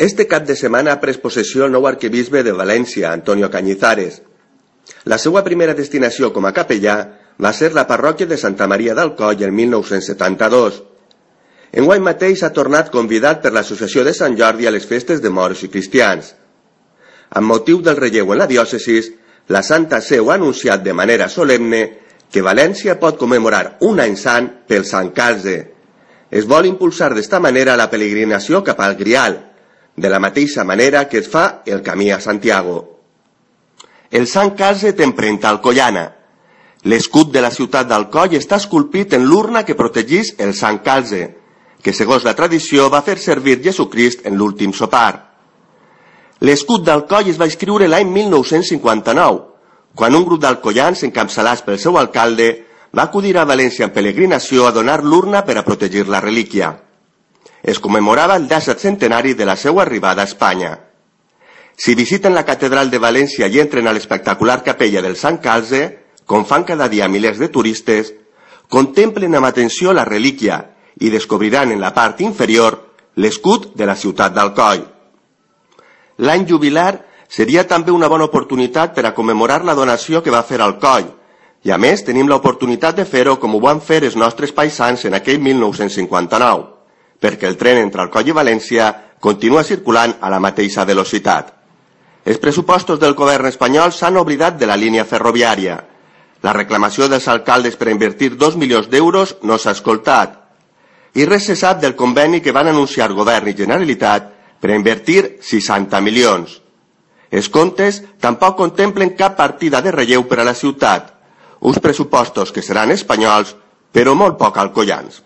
Este cap de setmana ha pres possessió el nou arquebisbe de València, Antonio Cañizares. La seva primera destinació com a capellà va ser la parròquia de Santa Maria d'Alcoi en 1972. Enguany mateix ha tornat convidat per l'Associació de Sant Jordi a les festes de moros i cristians. Amb motiu del relleu en la diòcesis, la Santa Seu ha anunciat de manera solemne que València pot commemorar un any sant pel Sant Calze. Es vol impulsar d'esta manera la peregrinació cap al Grial, de la mateixa manera que es fa el camí a Santiago. El Sant Calze té empremta alcoiana. L'escut de la ciutat d'Alcoi està esculpit en l'urna que protegís el Sant Calze, que segons la tradició va fer servir Jesucrist en l'últim sopar. L'escut d'Alcoi es va escriure l'any 1959, quan un grup d'alcoians encapçalats pel seu alcalde va acudir a València en peregrinació a donar l'urna per a protegir la relíquia. Es commemorava el 17è centenari de la seva arribada a Espanya. Si visiten la catedral de València i entren a l'espectacular capella del Sant Calze, com fan cada dia milers de turistes, contemplen amb atenció la relíquia i descobriran en la part inferior l'escut de la ciutat d'Alcoi. L'any jubilar seria també una bona oportunitat per a commemorar la donació que va fer Alcoi, i a més tenim l'oportunitat de fer-ho com ho van fer els nostres paisans en aquell 1959, perquè el tren entre Alcoi i València continua circulant a la mateixa velocitat. Els pressupostos del govern espanyol s'han oblidat de la línia ferroviària. La reclamació dels alcaldes per invertir 2 milions d'euros no s'ha escoltat. I res se sap del conveni que van anunciar govern i Generalitat per invertir 60 milions. Els comptes tampoc contemplen cap partida de relleu per a la ciutat, uns pressupostos que seran espanyols, però molt poc alcoians.